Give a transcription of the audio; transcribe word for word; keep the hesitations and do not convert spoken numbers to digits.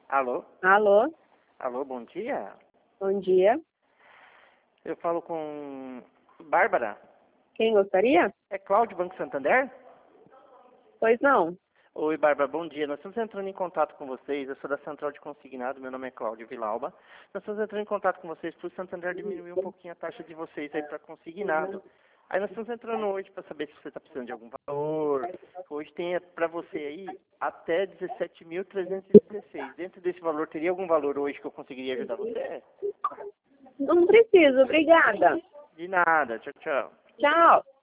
Alô? Alô, Alô, bom dia. bom dia. Eu falo com Bárbara. Quem gostaria? É Cláudio, Banco Santander? Pois não. Oi, Bárbara, bom dia. Nós estamos entrando em contato com vocês. Eu sou da Central de Consignado, meu nome é Cláudio Vilalba. Nós estamos entrando em contato com vocês para o Santander diminuir um pouquinho a taxa de vocês aí para consignado. Aí nós estamos entrando hoje para saber se você está precisando de algum valor. Hoje tem para você aí até dezessete mil trezentos e dezesseis. Dentro desse valor, teria algum valor hoje que eu conseguiria ajudar você? Não preciso, obrigada. De nada. Tchau, tchau. Tchau.